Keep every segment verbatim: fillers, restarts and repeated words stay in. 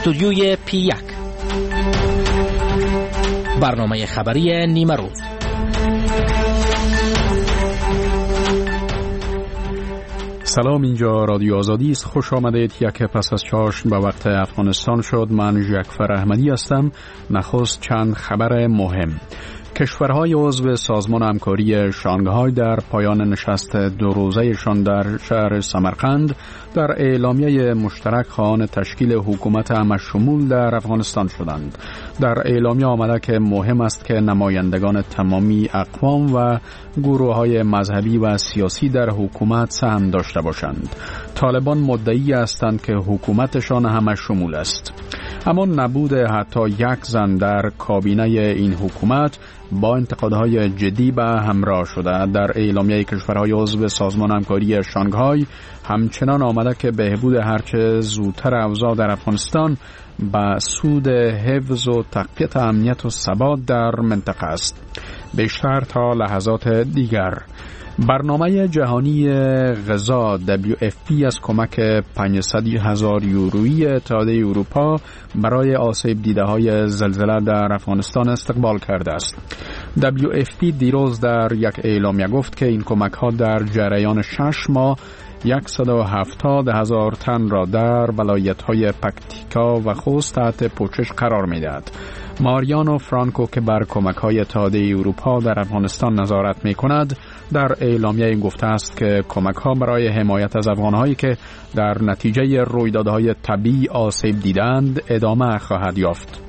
استودیوی پی یک، برنامه خبری نیمه روز. سلام، اینجا رادیو آزادی است. خوش آمدید. یک پس از چاشت به وقت افغانستان شد. من جعفر احمدی هستم. نخست چند خبر مهم. کشورهای عضو سازمان همکاری شانگهای در پایان نشست دو روزه‌شان در شهر سمرقند در اعلامیه مشترک خواهان تشکیل حکومت همه‌شمول در افغانستان شدند. در اعلامیه آمده که مهم است که نمایندگان تمامی اقوام و گروه‌های مذهبی و سیاسی در حکومت سهم داشته باشند. طالبان مدعی هستند که حکومتشان همه‌شمول است، اما نبود حتی یک زن در کابینه این حکومت با انتقادهای جدی به همراه شده. در اعلامیه کشورهای عضو سازمان همکاری شانگهای همچنان آمده که بهبود هرچه زودتر اوضاع در افغانستان به سود حفظ و تقویت امنیت و ثبات در منطقه است. بیشتر تا لحظات دیگر. برنامه جهانی غذا دبلیو اف پی از کمک پانصد هزار یورویی اتحادیه اروپا برای آسیب دیده های زلزله در افغانستان استقبال کرده است. دبلیو اف پی دیروز در یک اعلامیه گفت که این کمک ها در جریان شش ماه صد و هفتاد هزار تن را در ولایت‌های پکتیکا و خوست تحت پوشش قرار می‌دهد. ماریانو فرانکو که بر کمک‌های اتحادیه اروپا در افغانستان نظارت می‌کند، در اعلامیه گفته است که کمک‌ها برای حمایت از افغان‌هایی که در نتیجه رویدادهای طبیعی آسیب دیدند ادامه خواهد یافت.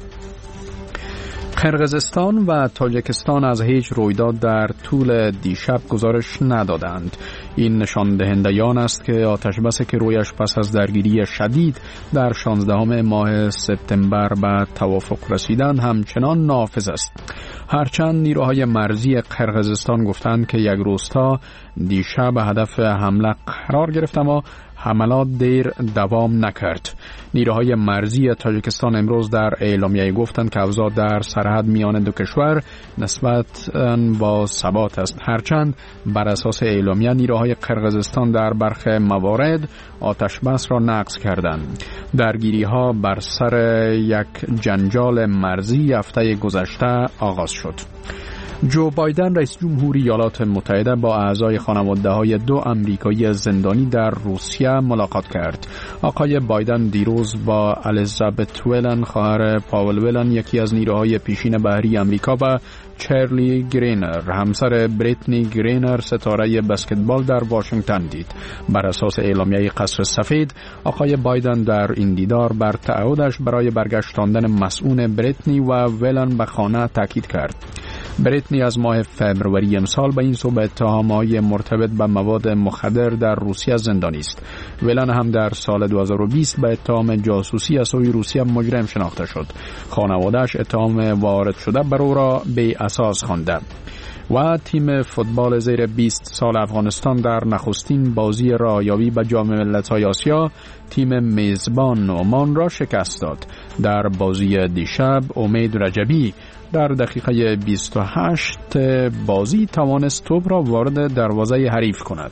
قرقیزستان و تاجیکستان از هیچ رویداد در طول دیشب گزارش ندادند. این نشان دهنده آن است که آتش بسی که رویش پس از درگیری شدید در شانزدهم ماه سپتامبر به توافق رسیدن همچنان نافذ است. هرچند نیروهای مرزی قرقیزستان گفتند که یک روستا دیشب هدف حمله قرار گرفت، اما حملات دیر دوام نکرد. نیروهای مرزی تاجیکستان امروز در اعلامیه گفتند که اوضاع در سرحد میان دو کشور نسبتاً با ثبات است. هرچند بر اساس اعلامیه نیروهای قرقیزستان در برخی موارد آتش بس را نقض کردند. درگیری ها بر سر یک جنجال مرزی هفته گذشته آغاز شد. جو بایدن رئیس جمهوری ایالات متحده با اعضای خانواده‌های دو آمریکایی زندانی در روسیه ملاقات کرد. آقای بایدن دیروز با الیزابت ولن خواهر پاول ولن، یکی از نیروهای پیشین بحری آمریکا، و چارلی گرینر همسر بریتنی گرینر ستاره بسکتبال در واشنگتن دید. بر اساس اعلامیه قصر سفید، آقای بایدن در این دیدار بر تعهدش برای برگشتاندن مسئول بریتنی و ولن به خانه تاکید کرد. بریتنی از ماه فوریه امسال به این صوب اتهام‌های مرتبط به مواد مخدر در روسیه زندانی است. ولن هم در سال دو هزار و بیست به اتهام جاسوسی از سوی روسیه مجرم شناخته شد. خانواده‌اش اتهام وارد شده بر او را بی اساس خوانده. و تیم فوتبال زیر بیست سال افغانستان در نخستین بازی رایاوی به جام ملت‌های آسیا تیم میزبان عمان را شکست داد. در بازی دیشب امید رجبی در دقیقه بیست و هشت بازی توانست توپ را وارد دروازه حریف کند.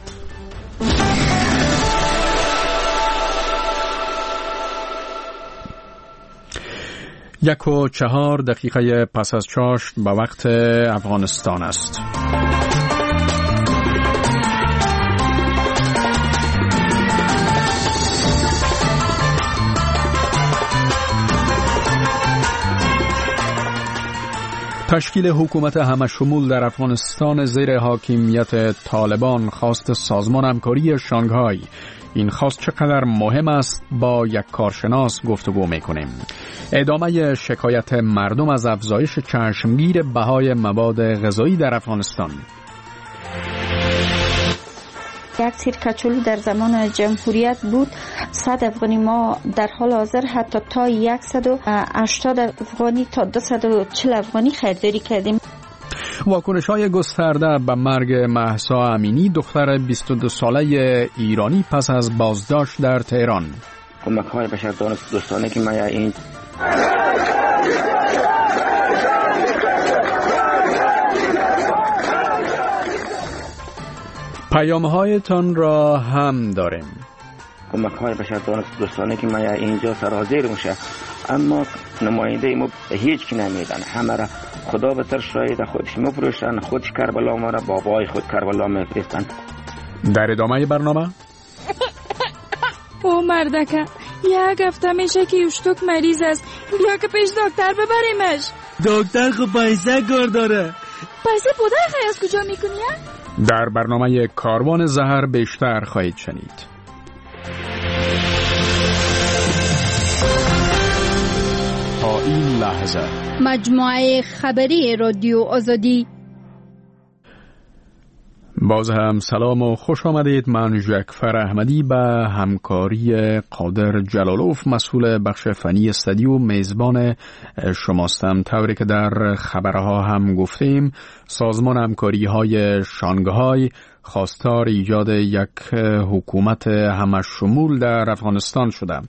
یک و چهار دقیقه پس از چاشت به وقت افغانستان است. تشکیل حکومت همه‌شمول در افغانستان زیر حاکمیت طالبان خواست سازمان همکاری شانگهای. این خواست چقدر مهم است با یک کارشناس گفتگو می‌کنیم. ادامه شکایت مردم از افزایش چشمگیر بهای مواد غذایی در افغانستان. یک سیر کچولو در زمان جمهوریت بود صد افغانی، ما در حال حاضر حتی تا صد و هشتاد افغانی تا دویست و چهل افغانی خریداری کردیم. واکنش‌های گسترده به مرگ مهسا امینی، دختر بیست و دو ساله ایرانی پس از بازداشت در تهران. کمک‌های بشردوستانه که ما این پیام‌هایتان را هم داریم. کمک‌های بشردوستانه که ما اینجا سرحاضر میشه اما نماینده ما هیچ کی نمیدن، همه را خدا به تر شاید خودش میفروشن، خودش کربلا ما را بابای خود کربلا میفرستن. در ادامه برنامه او مردکه یک هفته میشه که یوشتوک مریض است، بیا که پیش دکتر ببریمش. دکتر خب پیسه کار داره. پیسه پدر خیلی از کجا میکنی؟ در برنامه کاروان زهر بیشتر خواهید شنید. تا این لحظه مجموعه خبری رادیو آزادی. باز هم سلام و خوش آمدید. من جعفر احمدی به همکاری قادر جلالوف مسئول بخش فنی استودیو میزبان شماستم. طوری که در خبرها هم گفتیم، سازمان همکاری های شانگهای خواستار ایجاد یک حکومت همشمول در افغانستان شده.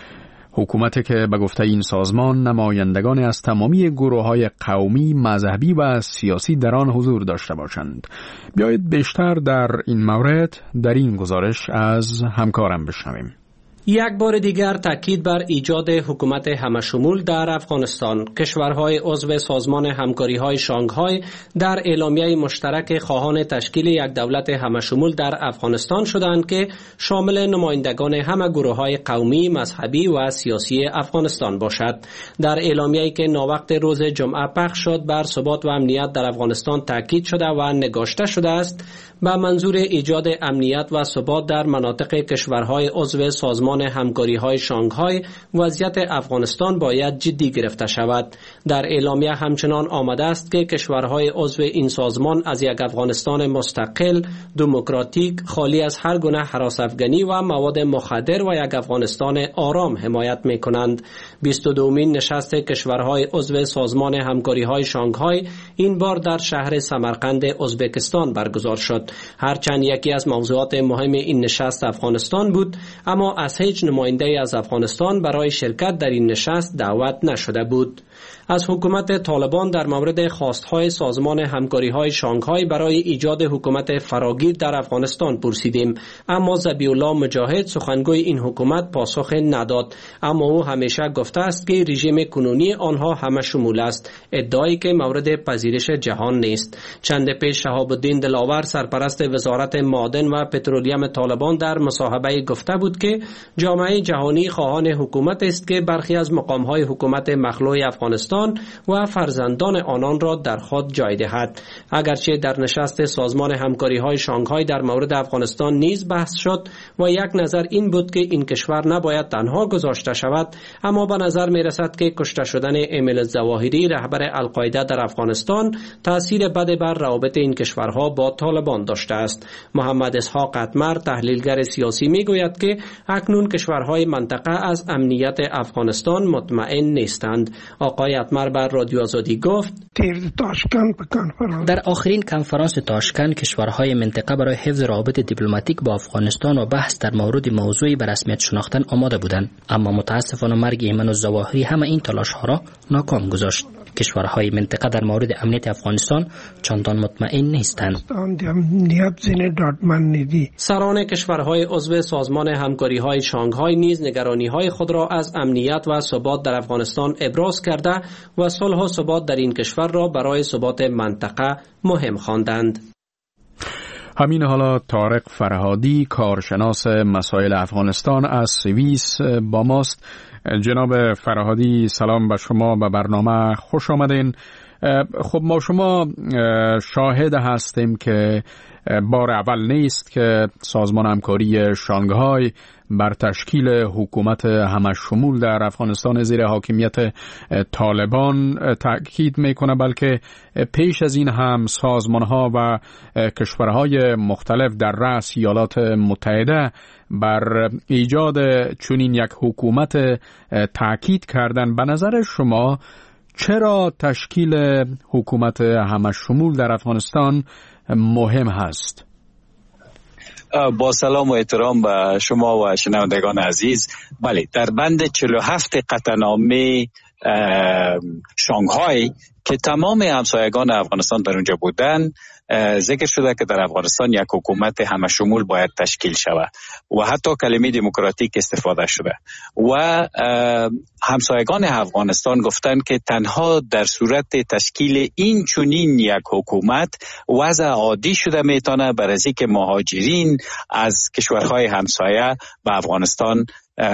حکومتی که به گفته این سازمان نمایندگان از تمامی گروه‌های قومی، مذهبی و سیاسی در آن حضور داشته باشند. بیایید بیشتر در این مورد در این گزارش از همکارم بشنویم. یک بار دیگر تاکید بر ایجاد حکومت همشمول در افغانستان. کشورهای عضو سازمان همکاری‌های شانگهای در اعلامیه مشترک خواهان تشکیل یک دولت همشمول در افغانستان شدند که شامل نمایندگان همه گروه‌های قومی، مذهبی و سیاسی افغانستان باشد. در اعلامیه‌ای که ناوقت روز جمعه پخش شد، بر ثبات و امنیت در افغانستان تاکید شده و نگاشته شده است به منظور ایجاد امنیت و ثبات در مناطق کشورهای عضو سازمان همکاری‌های شانگهای وضعیت افغانستان باید جدی گرفته شود. در اعلامیه همچنان آمده است که کشورهای عضو این سازمان از یک افغانستان مستقل، دموکراتیک، خالی از هر گونه هراس افغانی و مواد مخدر و یک افغانستان آرام حمایت می‌کنند. بیست و دومین نشست کشورهای عضو سازمان همکاری‌های شانگهای این بار در شهر سمرقند ازبکستان برگزار شد. هرچند یکی از موضوعات مهم این نشست افغانستان بود، اما از هیچ نماینده از افغانستان برای شرکت در این نشست دعوت نشده بود. از حکومت طالبان در مورد خواستهای سازمان همکاری‌های شانگهای برای ایجاد حکومت فراگیر در افغانستان پرسیدیم، اما ذبیح الله مجاهد سخنگوی این حکومت پاسخ نداد. اما او همیشه گفته است که رژیم کنونی آنها همه شمول است، ادعایی که مورد پذیرش جهان نیست. چند پیش شهاب الدین دلاور سرپرست وزارت معادن و پترولیم طالبان در مصاحبه گفته بود که جامعه جهانی خواهان حکومت است که برخی از مقام‌های حکومت مخلوع افغانستان و فرزندان آنان را در خود جای دهد. اگرچه در نشست سازمان همکاری‌های شانگهای در مورد افغانستان نیز بحث شد و یک نظر این بود که این کشور نباید تنها گذاشته شود، اما به نظر می رسد که کشته شدن امیل الظواهری رهبر القاعده در افغانستان تأثیر بد بر روابط این کشورها با طالبان داشته است. محمد اسحاق اتمر تحلیلگر سیاسی می گوید که اکنون کشورهای منطقه از امنیت افغانستان مطمئن نیستند. آقای اتمر بر رادیو آزادی گفت در آخرین کنفرانس تاشکند کشورهای منطقه برای حفظ روابط دیپلماتیک با افغانستان و بحث در مورد موضوعی به رسمیت شناختن آماده بودند، اما متاسفانه مرگ ایمن الظواهری همه این تلاش‌ها را ناکام گذاشت. کشورهای منطقه در مورد امنیت افغانستان چندان مطمئن نیستند. سران کشورهای عضو سازمان همکاری‌های شانگهای نیز نگرانی‌های خود را از امنیت و ثبات در افغانستان ابراز کرده و صلح و ثبات در این کشور را برای ثبات منطقه مهم خواندند. همین حالا طارق فرهادی کارشناس مسائل افغانستان از سوئیس با ماست. جناب فرهادی سلام به شما، به برنامه خوش آمدین. خب ما شما شاهد هستیم که بار اول نیست که سازمان همکاری شانگهای بر تشکیل حکومت همشمول در افغانستان زیر حاکمیت طالبان تاکید میکنه، بلکه پیش از این هم سازمانها و کشورهای مختلف در رأس ایالات متحده بر ایجاد چنین یک حکومت تاکید کردن. به نظر شما چرا تشکیل حکومت همشمول در افغانستان مهم هست؟ با سلام و احترام به شما و شنوندگان عزیز، بله، در بند چهل و هفت قطعنامه شانگهای که تمام همسایگان افغانستان در اونجا بودن ذکر شده که در افغانستان یک حکومت همه شمول باید تشکیل شود و حتی کلمه دموکراتیک استفاده شده و همسایگان افغانستان گفتند که تنها در صورت تشکیل این چنین یک حکومت وضع عادی شده میتونه برای از اینکه مهاجرین از کشورهای همسایه به افغانستان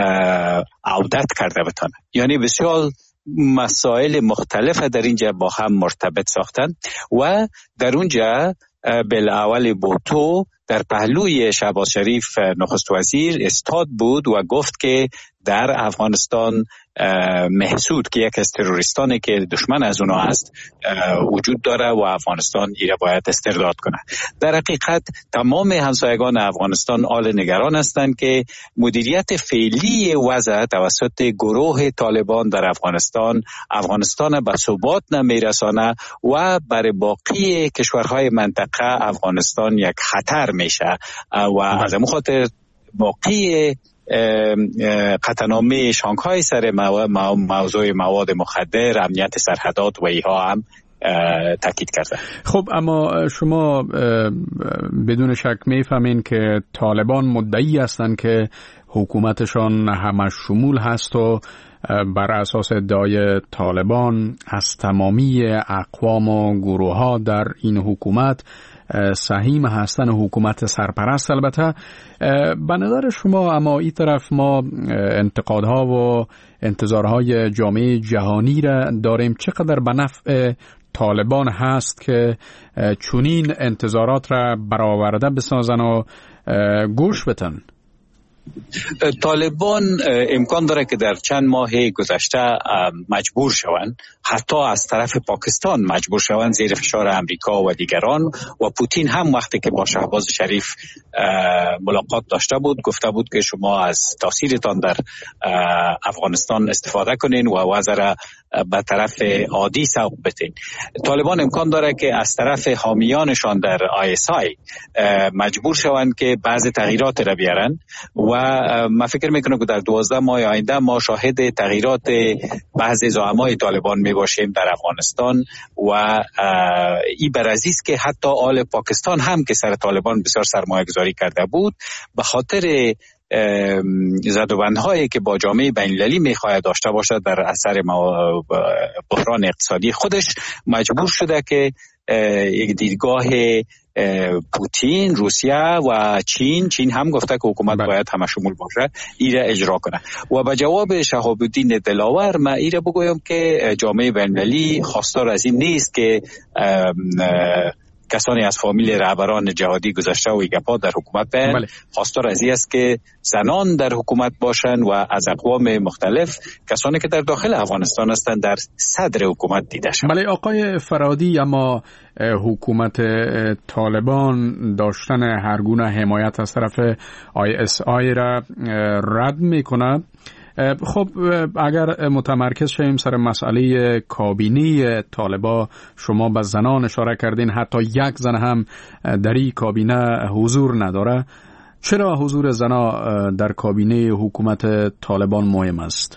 عودت کرده بتونه. یعنی بسیار مسائل مختلف در اینجا با هم مرتبط ساختن و در اونجا بالاول بوتو در پهلوی شهباز شریف نخست وزیر استاد بود و گفت که در افغانستان محسود که یک از تروریستانی که دشمن از اونها است وجود داره و افغانستان ایره باید استرداد کنه. در حقیقت تمام همسایگان افغانستان آل نگران هستند که مدیریت فعلی وضع توسط گروه طالبان در افغانستان افغانستان به ثبات نمیرسانه و برای باقی کشورهای منطقه افغانستان یک خطر میشه و از همون خاطر باقی قطعنامه شانگهای سر موضوع مواد مخدر، امنیت سرحدات و ایها هم تاکید کرده. خب اما شما بدون شک میفهمین که طالبان مدعی هستند که حکومتشان همه شمول هست و بر اساس ادعای طالبان از تمامی اقوام و گروه ها در این حکومت سهیم هستن حکومت سرپرست. البته به نظر شما اما این طرف ما انتقادها و انتظارهای جامعه جهانی را داریم، چقدر به نفع طالبان هست که چنین انتظارات را برآورده بسازن و گوش بدن؟ طالبان امکان داره که در چند ماه گذشته مجبور شوند، حتی از طرف پاکستان مجبور شوند زیر فشار امریکا و دیگران و پوتین هم وقتی که با شهباز شریف ملاقات داشته بود گفته بود که شما از تاثیرتان در افغانستان استفاده کنین و وضع را به طرف عادی سوق بدین. طالبان امکان داره که از طرف حامیانشان در آی اس آی مجبور شوند که بعض تغییرات را بیارن و من فکر میکنم که در دوازده ماه آینده ما شاهد تغییرات بعضی زعمای طالبان میباشیم در افغانستان و این برازی است که حتی آل پاکستان هم که سر طالبان بسیار سرمایه گذاری کرده بود به خاطر زدوبندهایی که با جامعه بین‌المللی میخواهد داشته باشد در اثر بحران اقتصادی خودش مجبور شده که یک دیدگاه پوتین، روسیه و چین چین هم گفته که حکومت بله. باید همه شمول باشه ایره اجرا کنه و به جواب شهاب الدین دلاور من ایره بگویم که جامعه بین‌المللی خواستار از این نیست که اه اه کسانی از فامیل رهبران جهادی گذشته و گپا در حکومت بین بله. خواستار از این است که زنان در حکومت باشند و از اقوام مختلف کسانی که در داخل افغانستان هستند در صدر حکومت دیده شوند. بله آقای فرادی، اما حکومت طالبان داشتن هر گونه حمایت از طرف آی اس آی را رد میکنه. خب اگر متمرکز شویم سر مسئله کابینه طالبان، شما به زنان اشاره کردین، حتی یک زن هم در این کابینه حضور نداره. چرا حضور زنان در کابینه حکومت طالبان مهم است؟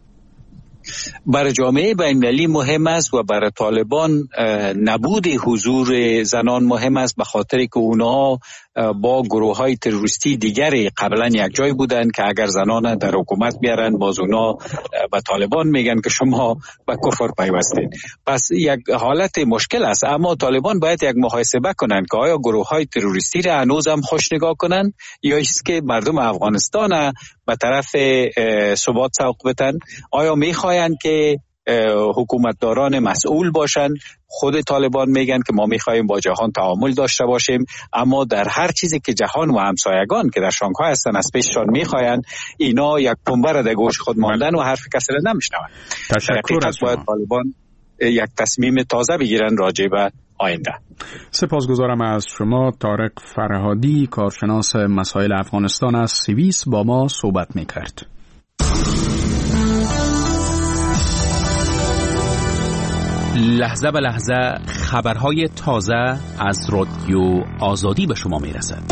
برای جامعه بین‌المللی مهم است و برای طالبان نبود حضور زنان مهم است به خاطر که اونا با گروه های تروریستی دیگری قبلا یک جای بودند که اگر زنان در حکومت بیارن باز اونا به طالبان میگن که شما به کفر پیوستین. پس یک حالت مشکل است، اما طالبان باید یک محاسبه کنند که آیا گروه های تروریستی را هنوز هم خوش نگاه کنند یا است که مردم افغانستان به طرف ثبات سوق بدن. آیا میخواین که حکومتداران مسئول باشن؟ خود طالبان میگن که ما میخوایم با جهان تعامل داشته باشیم، اما در هر چیزی که جهان و همسایگان که در شانگهای هستن از پیششان میخواین اینا یک پنبه را در گوش خود ماندن و حرف کسی را نمیشنون. تشکر از باید طالبان یک تصمیم تازه بگیرن راجع به آینده. سپاسگزارم از شما. طارق فرهادی، کارشناس مسائل افغانستان از سوئیس، با ما صحبت میکرد. لحظه به لحظه خبرهای تازه از رادیو آزادی به شما میرسد.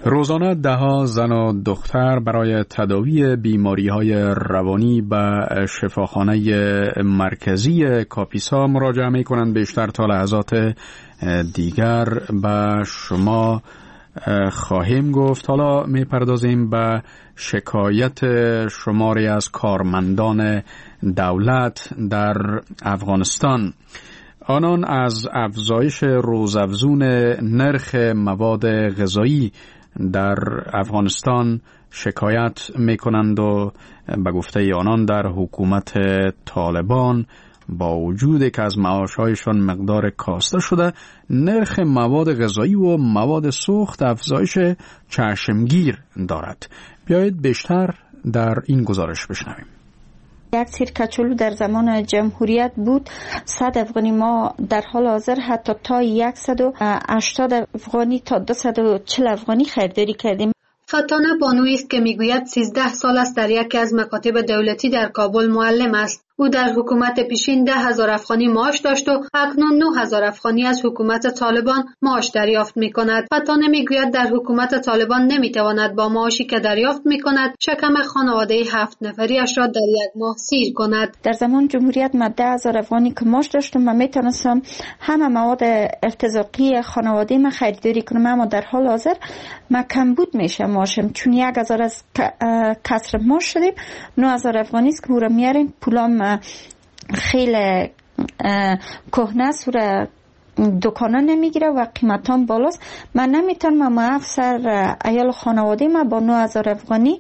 روزانه دهها زن و دختر برای تداوی بیماری‌های روانی به شفاخانه مرکزی کاپیسا مراجعه می‌کنند. بیشتر تا لحظات دیگر به شما خواهیم گفت. حالا می‌پردازیم به شکایت شماری از کارمندان دولت در افغانستان. آنان از افزایش روزافزون نرخ مواد غذایی در افغانستان شکایت میکنند و به گفته آنان در حکومت طالبان با وجود که از معاشهایشان مقدار کاسته شده، نرخ مواد غذایی و مواد سوخت افزایش چشمگیر دارد. بیایید بیشتر در این گزارش بشنویم. یک سیر کچولو در زمان جمهوریت بود صد افغانی، ما در حال حاضر حتی تا صد و هشتاد افغانی تا دویست و چهل افغانی خریداری کردیم. فتانه بانویی است که میگوید سیزده سال است در یکی از مکاتب دولتی در کابل معلم است. او در حکومت پیشین ده هزار افغانی معاش داشت و اکنون نه هزار افغانی از حکومت طالبان معاش دریافت می کند. فتانه می گوید در حکومت طالبان نمی تواند با معاشی که دریافت می کند شکم خانواده هفت نفریش را در یک ماه سیر کند. در زمان جمهوریت من ده هزار افغانی که معاش داشتم و می توانستم همه مواد ارتزاقی خانواده من خریداری کنم، اما در حال حاضر من کمبود میشه معاشم، چون یک هزار از کسر معاش شدیم، نه هزار افغانی است که او را میاریم. پولام خیلی کهنه است و دکانه نمیگیره و قیمتان بالاست. من نمیتونم ما افسر ایال خانواده ما با نه هزار افغانی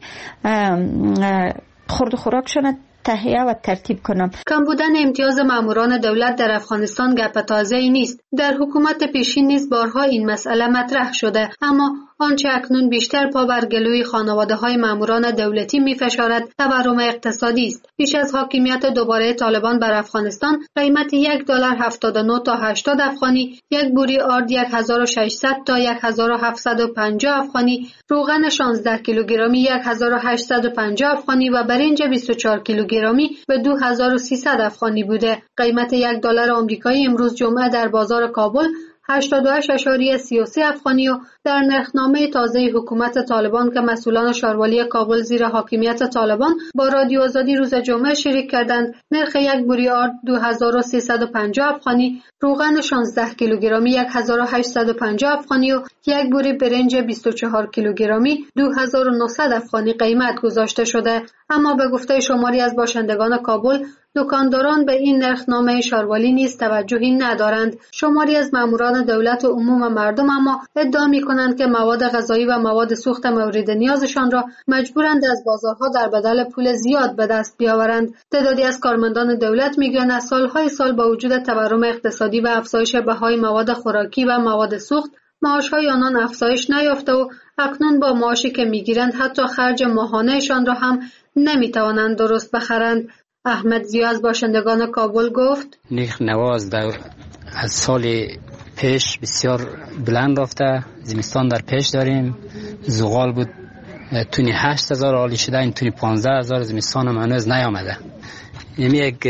خورد خوراکشون تهیه و ترتیب کنم. کم بودن امتیاز ماموران دولت در افغانستان گپ تازه‌ای نیست. در حکومت پیشین نیز بارها این مسئله مطرح شده، اما آنچه اکنون بیشتر پا بر گلوی خانواده‌های ماموران دولتی می‌فشارد تورم اقتصادی است. پیش از حاکمیت دوباره طالبان بر افغانستان قیمت یک دلار هفتاد و نه تا هشتاد افغانی، یک بوری آرد یک هزار و ششصد تا یک هزار و هفتصد و پنجاه افغانی، روغن شانزده کیلوگرمی یک هزار و هشتصد و پنجاه افغانی و برنج بیست و چهار کیلوگرمی به دو هزار و سیصد افغانی بوده. قیمت یک دلار آمریکایی امروز جمعه در بازار کابل هشتاد و هشت اشاریه سی و سه افغانی و در نرخنامه تازه حکومت طالبان که مسئولان شاروالی کابل زیر حاکمیت طالبان با رادیو آزادی روز جمعه شریک کردند، نرخ یک بوری آرد دو هزار و سیصد و پنجاه افغانی، روغن شانزده کیلوگرمی یک هزار و هشتصد و پنجاه افغانی و یک بوری برنج بیست و چهار کیلوگرمی دو هزار و نهصد افغانی قیمت گذاشته شده. اما به گفته شماری از باشندگان کابل، دکانداران به این نرخنامه شاروالی نیز توجهی ندارند. شماری از ماموران دولت و عموم مردم اما ادعا می‌کنند که مواد غذایی و مواد سوخت مورد نیازشان را مجبورند از بازارها در بدل پول زیاد به دست بیاورند. تعدادی از کارمندان دولت میگویند از سالهای سال با وجود تورم اقتصادی و افزایش بهای مواد خوراکی و مواد سوخت، معاش‌های آنان افزایش نیافته و اکنون با معاشی که می‌گیرند حتی خرج ماهانه‌شان را هم نمی‌توانند درست بخرند. احمد زیا از باشندگان کابل گفت: نرخ نواز در از سال پیش بسیار بلند رفته. زمستان در پیش داریم، زغال بود تونی هشت هزار عالی شده، این تونی پانزده هزار، زمستان هم هنوز نیامده. این یک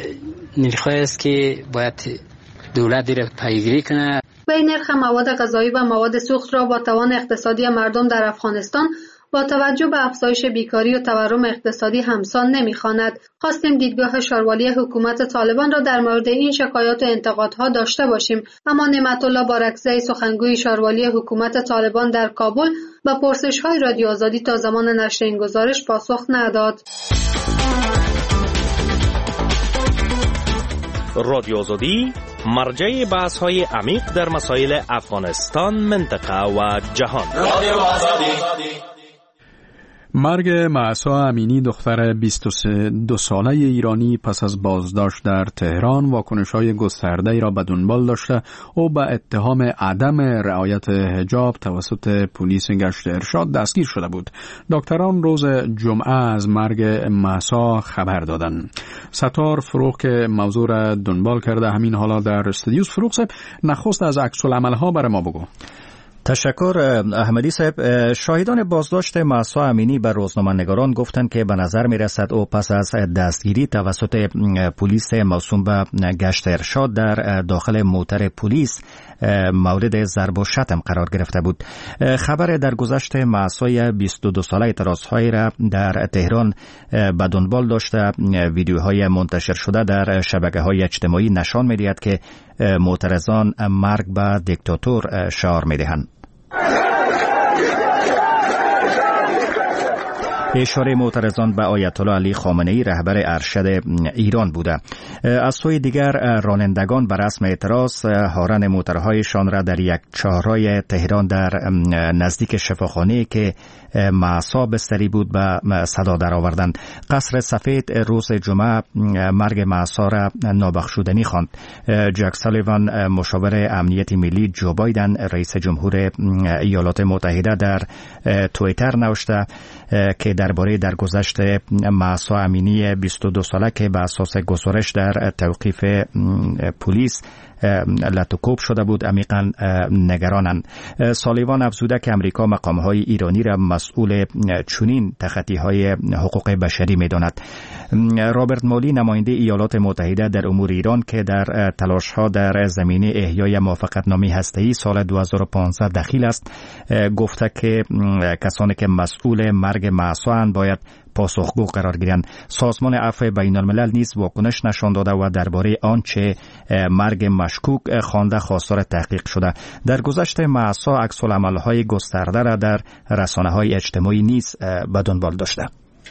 نرخ است که باید دولت دیره پیگیری کنه. به نرخ مواد غذایی و مواد سوخت را با توان اقتصادی مردم در افغانستان با توجه به افزایش بیکاری و تورم اقتصادی همسان نمی‌خواند. خواستیم دیدگاه شاروالی حکومت طالبان را در مورد این شکایات و انتقادها داشته باشیم، اما نعمت الله بارکزئی سخنگوی شاروالی حکومت طالبان در کابل به پرسش‌های رادیو آزادی تا زمان نشر این گزارش پاسخ نداد. رادیو آزادی مرجع بحث‌های عمیق در مسائل افغانستان، منطقه و جهان. رادیو آزادی. مرگ مهسا امینی دختر بیست و دو ساله ایرانی پس از بازداشت در تهران واکنش‌های گسترده‌ای را به دنبال داشته او به اتهام عدم رعایت حجاب توسط پلیس گشت ارشاد دستگیر شده بود. دکتران روز جمعه از مرگ مهسا خبر دادند. ستار فروغ که موضوع را دنبال کرده همین حالا در استودیوس. فروغ صاحب، نخست از عکس‌العمل‌ها برای ما بگو. تشکر احمدی صاحب. شاهدان بازداشت مهسا امینی به روزنامه‌نگاران گفتند که به نظر می‌رسد او پس از دستگیری توسط پلیس موسوم به گشت ارشاد در داخل موتر پلیس مورد ضرب و شتم قرار گرفته بود. خبر درگذشت مهسا بیست و دو ساله اعتراض‌هایی را در تهران به دنبال داشته ویدیوهای منتشر شده در شبکه‌های اجتماعی نشان می‌دهد که معترضان مرگ به دیکتاتور شعار می‌دهند. اشاره معترضان به آیت الله علی خامنه‌ای رهبر ارشد ایران بوده. از سوی دیگر رانندگان بر رسم اعتراض هارن موترهایشان را در یک چهارراه تهران در نزدیک شفاخانه‌ای که مهسا بستری بود به صدا درآوردند. قصر سفید روز جمعه مرگ مهسا را نابخشودنی خواند. جک سالیوان مشاور امنیت ملی، جو بایدن رئیس جمهور ایالات متحده در توییتر نوشته که درباره درگذشت مهسا امینی بیست و دو ساله که به اساس گزارش در توقیف پلیس لطوکوب شده بود عمیقاً نگرانند. سالیوان افزوده که امریکا مقام‌های ایرانی را مسئول چنین تخطی‌های حقوق بشری می‌داند. رابرت مولی نماینده ایالات متحده در امور ایران که در تلاش‌ها در زمینه احیای موافقتنامه هسته‌ای سال دو هزار و پانزده دخیل است، گفته که کسانی که مسئول مرگ مهسا اند باید پاسخگو قرار گیرند. سازمان عفو بین الملل نیز واکنش نشان داده و درباره آنچه مرگ مشکوک خوانده خواستار تحقیق شده. در گذشت مهسا عکس‌العمل‌های گسترده را در رسانه‌های اجتماعی نیز به دنبال داشته.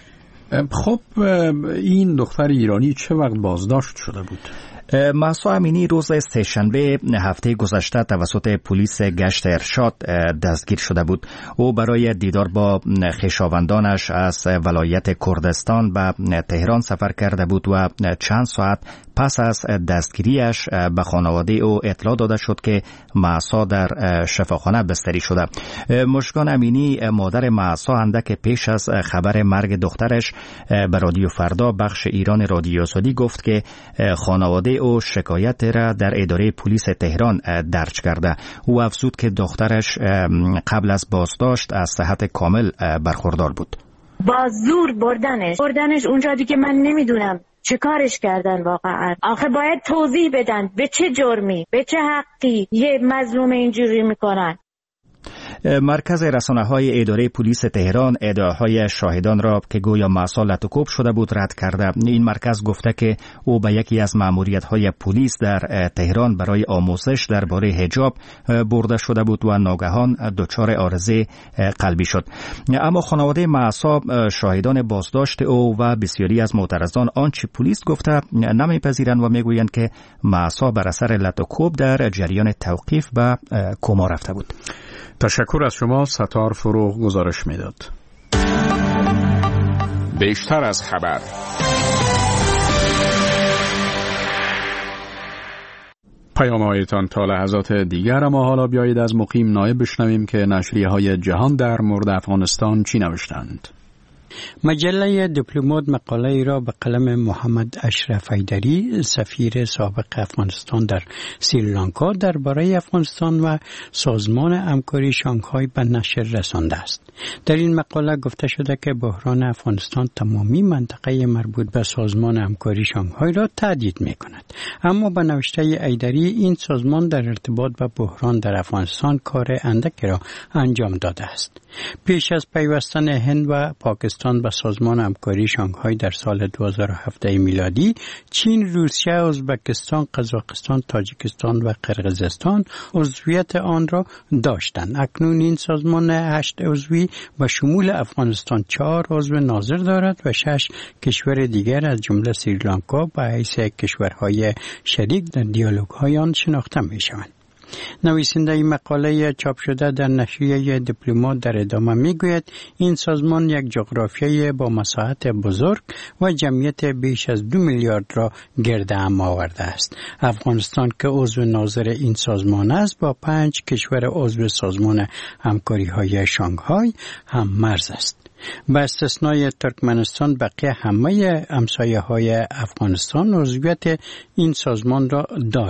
خب این دختر ایرانی چه وقت بازداشت شده بود؟ مهسا امینی روز سه‌شنبه هفته گذشته توسط پلیس گشت ارشاد دستگیر شده بود. او برای دیدار با خویشاوندانش از ولایت کردستان به تهران سفر کرده بود و چند ساعت پس از دستگیریش به خانواده او اطلاع داده شد که مهسا در شفاخانه بستری شده. مژگان امینی مادر مهسا اندک پیش از خبر مرگ دخترش به رادیو فردا بخش ایران رادیو آزادی گفت که خانواده او شکایت را در اداره پلیس تهران درج کرده. او افزود که دخترش قبل از بازداشت از صحت کامل برخوردار بود. با زور بردنش بردنش اونجا دیگه من نمیدونم چه کارش کردن واقعا. آخه باید توضیح بدن به چه جرمی، به چه حقی یه مظلوم اینجوری میکنن. مرکز رسانه‌های اداره پلیس تهران ادعاهای شاهدان را که گویا مهسا لطوکوب شده بود رد کرده. این مرکز گفته که او به یکی از ماموریت‌های پلیس در تهران برای آموزش درباره حجاب برده شده بود و ناگهان دچار عارضه قلبی شد. اما خانواده مهسا شاهدان بازداشت او و بسیاری از معترضان آنچه پلیس گفته نمیپذیرند و میگویند که مهسا بر اثر لطوکوب در جریان توقیف به کما رفته بود. تشکر از شما. ستار فروغ گزارش میداد. بیشتر از خبر. پیام‌هایتان تا لحظات دیگر. اما حالا بیایید از مقیم نایب بشنویم که نشریه‌های جهان در مورد افغانستان چی نوشتند. مجله دیپلمات مقاله ای را به قلم محمد اشرف حیدری سفیر سابق افغانستان در سریلانکا درباره افغانستان و سازمان همکاری شانگهای به نشر رسانده است. در این مقاله گفته شده که بحران افغانستان تمامی منطقه مربوط به سازمان همکاری شانگهای را تهدید می کند. اما به نوشته حیدری این سازمان در ارتباط با بحران در افغانستان کار اندکی را انجام داده است. پیش از پیوستن هند و پاکستان به سازمان همکاری شانگهای در سال دو هزار و هفده میلادی، چین، روسیه، ازبکستان، قزاقستان، تاجیکستان و قرقیزستان عضویت آن را داشتند. اکنون این سازمان هشت عضوی و شمول افغانستان چهار عضو ناظر دارد و شش کشور دیگر از جمله سریلانکا به حیث کشورهای شریک در دیالوگ‌های آن شناخته می‌شوند. نویسنده این مقاله چاپ شده در نشریه دیپلمات در ادامه میگوید این سازمان یک جغرافیای با مساحت بزرگ و جمعیت بیش از دو میلیارد را گرد هم آورده است. افغانستان که عضو ناظر این سازمان است با پنج کشور عضو سازمان همکاری های شانگهای هم مرز است. با استثنای ترکمنستان بقیه همه همسایه های افغانستان عضویت این سازمان را دارند.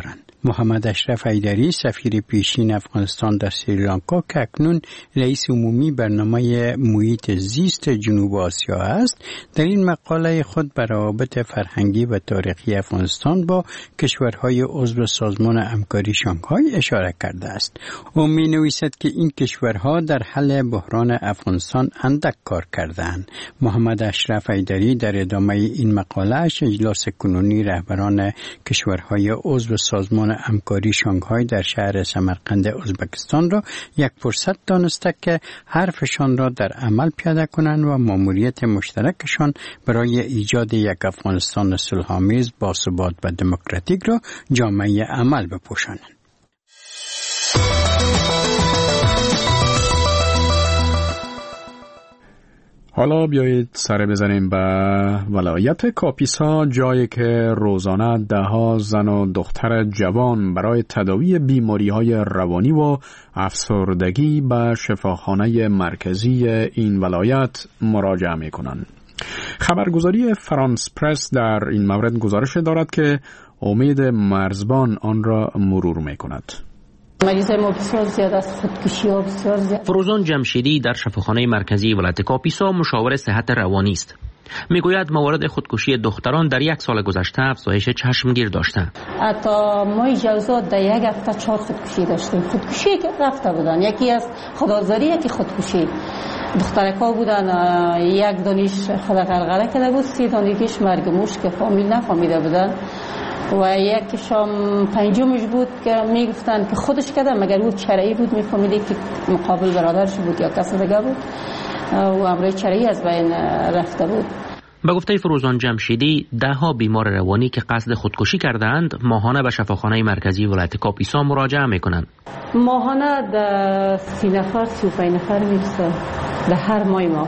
محمد اشرف حیدری سفیر پیشین افغانستان در سریلانکا که اکنون رئیس عمومی برنامه محیط زیست جنوب آسیا است، در این مقاله خود به روابط فرهنگی و تاریخی افغانستان با کشورهای عضو سازمان همکاری شانگهای اشاره کرده است. او می نویسد که این کشورها در حل بحران افغانستان اندک کار کردند. محمد اشرف حیدری در ادامه این مقاله اش اجلاس کنونی رهبران کشورهای عضو سازمان همکاری شانگهای در شهر سمرقند ازبکستان را یک فرصت دانسته که حرفشان را در عمل پیاده کنند و ماموریت مشترکشان برای ایجاد یک افغانستان صلح‌آمیز باثبات و دموکراتیک را جامعه عمل بپوشانند. حالا بیایید سر بزنیم به ولایت کاپیسا، جایی که روزانه دهها زن و دختر جوان برای تداوی بیماری‌های روانی و افسردگی به شفاخانه مرکزی این ولایت مراجعه می‌کنند. خبرگزاری فرانس پرس در این مورد گزارش دارد که امید مرزبان آن را مرور می‌کند. مریضای ما بسیار زیاد است، خودکشی ها بسیار زیاد. فروزان جمشیدی در شفاخانه مرکزی ولایت کاپیسا مشاور صحت روانی است. میگوید موارد خودکشی دختران در یک سال گذشته افزایش چشمگیر داشته. حتی ما جوزات در یک هفته چهار خودکشی داشتیم. خودکشی که رفته بودن، یکی از خدازاری، یکی خودکشی. دخترکا بودن، یک دانش خدا غرغره کرده بود، سی دانشش مرگ موش که فامیل نفهمیده بودن و یکیشم پنجمش بود که میگفتن که خودش کرده، مگر او چرایی بود میفهمیده که مقابل برادرش بود یا کس دیگه بود و امروی چرایی از بین رفته بود. به گفته فروزان جمشیدی، ده ها بیمار روانی که قصد خودکشی کردند ماهانه به شفاخانه مرکزی ولایت کاپیسا مراجعه میکنند. ماهانه ده سی نفر سی و پنج نفر میرسه ده هر ماه ما،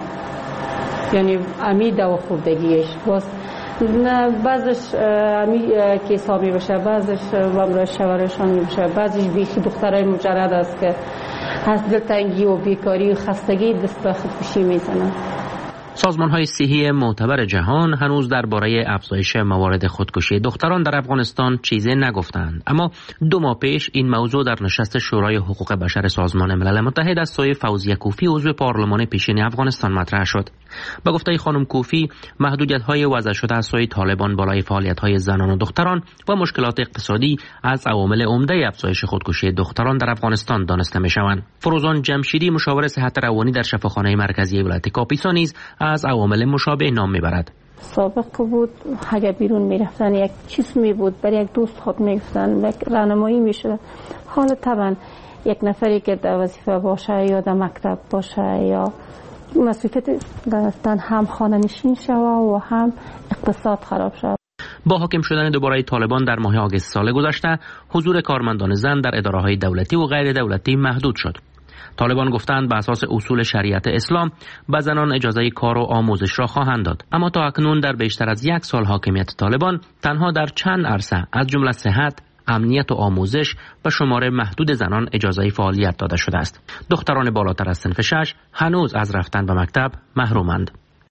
یعنی امی دوا خوردگیش باز نه بعضش امی که حسابی بشه، بعضش امروی شوهرشان میشه، بعضش بیخی دخترای مجرد است که از دلتنگی و بیکاری و خستگی دست به خودکشی میزنند. سازمان‌های صحی معتبر جهان هنوز درباره افزایش موارد خودکشی دختران در افغانستان چیزی نگفتند، اما دو ماه پیش این موضوع در نشست شورای حقوق بشر سازمان ملل متحد از سوی فوزیه کوفی عضو پارلمان پیشین افغانستان مطرح شد. به گفته خانم کوفی، محدودیت‌های وضع شده از سوی طالبان بالای فعالیت‌های زنان و دختران و مشکلات اقتصادی از عوامل عمده افزایش خودکشی دختران در افغانستان دانسته می‌شوند. فروزان جمشیدی مشاور صحت روانی در شفاخانه مرکزی ولایت کاپیسا نیز از عوامل مشابه نام میبرد. سابق بود اگر بیرون میرفتن یک چیز می بود، برای یک دوست خود میگفتن، یک راهنمایی میشد. حالا طبعا یک نفری که در وظیفه باشه یا در مکتب باشه یا مسئولیت داشتن، هم خانه نشین شود و هم اقتصاد خراب شود. با حاکم شدن دوباره طالبان در ماه آگوست سال گذشته، حضور کارمندان زن در اداره‌های دولتی و غیر دولتی محدود شد. طالبان گفتند به اساس اصول شریعت اسلام به زنان اجازه کار و آموزش را خواهند داد، اما تا اکنون در بیشتر از یک سال حاکمیت طالبان تنها در چند عرصه از جمله صحت، امنیت و آموزش به شمار محدود زنان اجازه فعالیت داده شده است. دختران بالاتر از صنف شش هنوز از رفتن به مکتب محرومند.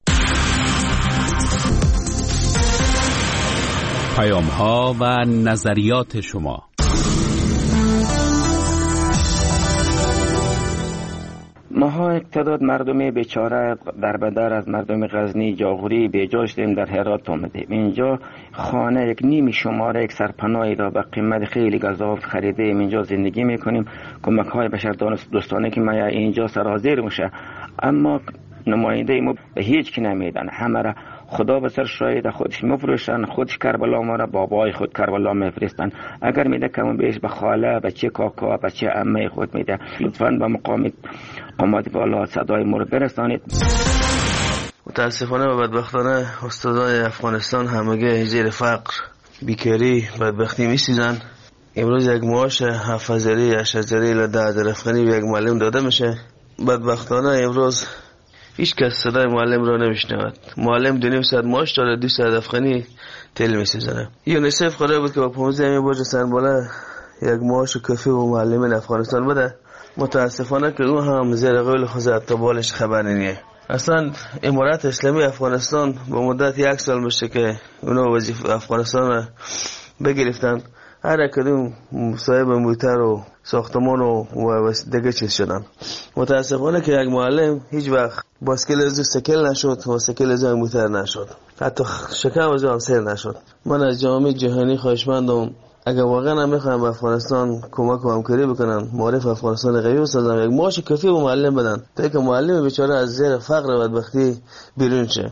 پیام ها و نظریات شما. ماها یک تعداد مردم بیچاره در بدر از مردم غزنی جاغوری بیجا شدیم، در هرات آمدیم. اینجا خانه یک نیمی شماره یک سرپناهی را به قیمت خیلی گزاف خریدیم، اینجا زندگی میکنیم. کمک های بشر دوستانه که ما اینجا سرازیر میشه، اما نماینده ما به هیچ کی نمیدن. همه را خدا به سر شاید خودش مفروشن، خودش کربلا ما را بابای خود کربلا میفرستن. اگر میده کم بیش به خاله، به چه کاکا، به چه عمه خود میده. لطفاً به مقام قامت بالا صدای ما را برسانید. متاسفانه و بدبختانه استادان افغانستان همگی زیر فقر، بیکاری، بدبختی میسیزن. امروز یک معاش هفت هزاری، هشت هزاری الی ده هزار افغانی به یک معلم داده میشه. بدبختانه امروز هیچ کس صدای معلم را نمیشنود. معلم دو نیم ساعت معاش داره، دو ساعت افغانی تل میسیزنه. یونیسف قرار بود که با پانزده می برج سنباله یک معاش کافی و معلمین افغانستان بده. متاسفانه که اون هم زیر قول خود تا بالش خبر نیه. اصلا امارات اسلامی افغانستان با مدت یک سال میشه که اونا وظیفه افغانستان بگرفتن، هر کدوم صاحب موتر و ساختمان و دیگه چیز شدن. متاسفانه که یک معلم هیچ وقت باسکل از سکل نشد و سکل از موتر نشد، حتی شکم از هم سیر نشد. من از جامعه جهانی خواهشمندم اگر واقعا هم میخوایم به افغانستان کمک و همکاری بکنن، معرف افغانستان قوی بسازن، یک معاش کافی به معلم بدن تا اینکه معلم بیچاره از زیر فقر و بدبختی بیرون شه.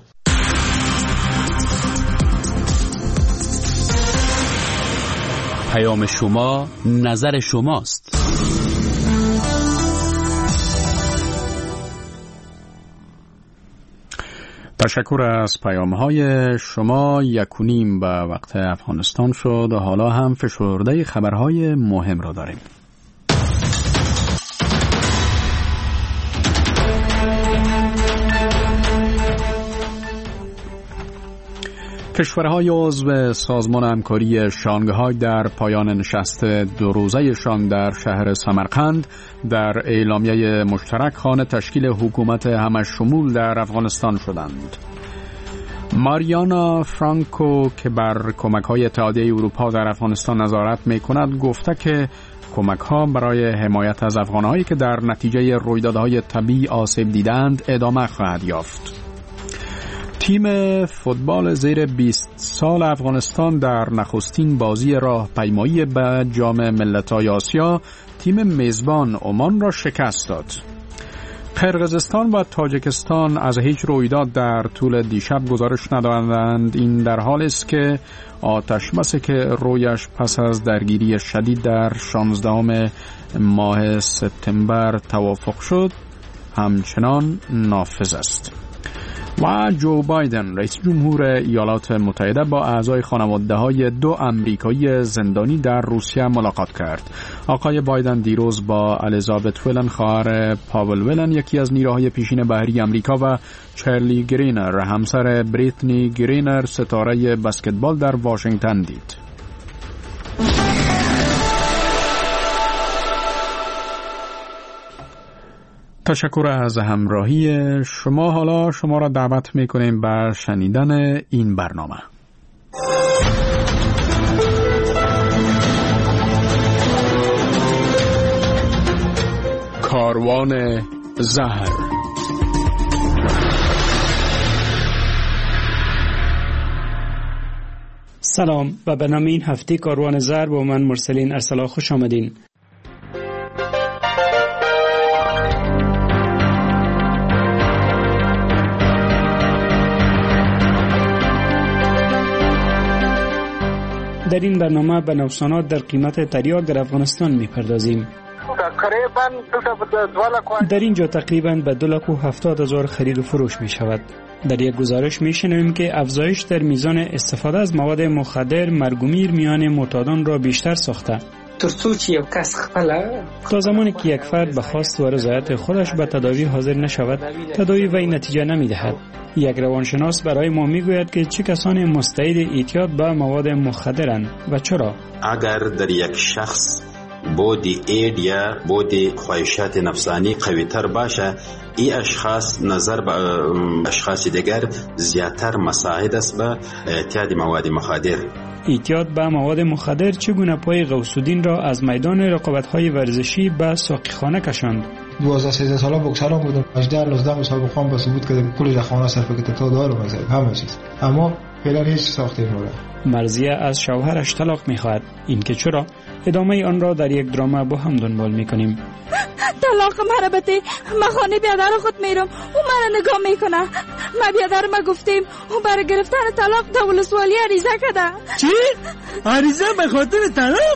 پیام شما، نظر شماست. تشکر از پیام‌های شما. یک و نیم به وقت افغانستان شد و حالا هم فشرده خبرهای مهم را داریم. کشورهای عضو سازمان همکاری شانگهای در پایان نشست دو روزه‌شان در شهر سمرقند در اعلامیه مشترک خواهان تشکیل حکومت همشمول در افغانستان شدند. ماریانا فرانکو که بر کمک‌های اتحادیه اروپا در افغانستان نظارت می‌کند گفته که کمک‌ها برای حمایت از افغان‌هایی که در نتیجه رویدادهای طبیعی آسیب دیدند ادامه خواهد یافت. تیم فوتبال زیر بیست سال افغانستان در نخستین بازی راهپیمایی به جام ملت‌های آسیا تیم میزبان عمان را شکست داد. قرقیزستان و تاجیکستان از هیچ رویداد در طول دیشب گزارش ندادند. این در حالی است که آتشبسی که رویش پس از درگیری شدید در شانزدهم ماه سپتامبر توافق شد همچنان نافذ است. و جو بایدن رئیس جمهور ایالات متحده با اعضای خانواده‌های دو آمریکایی زندانی در روسیه ملاقات کرد. آقای بایدن دیروز با الیزابت ولن خواهر پاول ولن یکی از نیروهای پیشین بحری آمریکا و چارلی گرینر همسر بریتنی گرینر ستاره بسکتبال در واشنگتن دید. تشکر از همراهی شما. حالا شما را دعوت می‌کنیم به شنیدن این برنامه. کاروان زهر. سلام و به نام این هفته کاروان زهر با من مرسلین ارسلا خوش آمدین. در این برنامه به نوسانات در قیمت تریاک در افغانستان می‌پردازیم. در اینجا تقریباً به دو لک و هفتاد هزار خرید و فروش می شود. در یک گزارش می شنویم که افزایش در میزان استفاده از مواد مخدر مرگومیر میان معتادان را بیشتر ساخته. تا زمانی که یک فرد به خواست و رضایت خودش به تداوی حاضر نشود، تداوی وی نتیجه نمی دهد. یک روانشناس برای ما می گوید که چه کسانی مستعد اعتیاد به مواد مخدرند و چرا. اگر در یک شخص بود اید یا بود خواهشات نفسانی قوی تر باشه، این اشخاص نظر به اشخاص دیگر زیادتر مساعد است به اعتیاد مواد مخدر. اعتیاد به مواد مخدر چگونه پای غوث الدین را از میدان رقابت‌های ورزشی به ساقیخانه کشاند؟ دوازده سیزده ساله بوکسران بودم، هجده نوزده مسابقه به ثبوت کردم پول خانه صرف کردم تا دارو مزید همه چیز، اما فعلا هیچ ساخته نمی‌کنه. مرضیه از شوهرش طلاق می‌خواهد. این که چرا؟ ادامه آن را در یک دراما با هم دنبال می‌کنیم. طلاق مرا بده، من خانه بیادر خود میرم، او مرا نگاه میکنه. ما بیادر ما گفتیم او برای گرفتن طلاق تا ولسوالی عریضه کرده. چی؟ عریضه به خاطر طلاق؟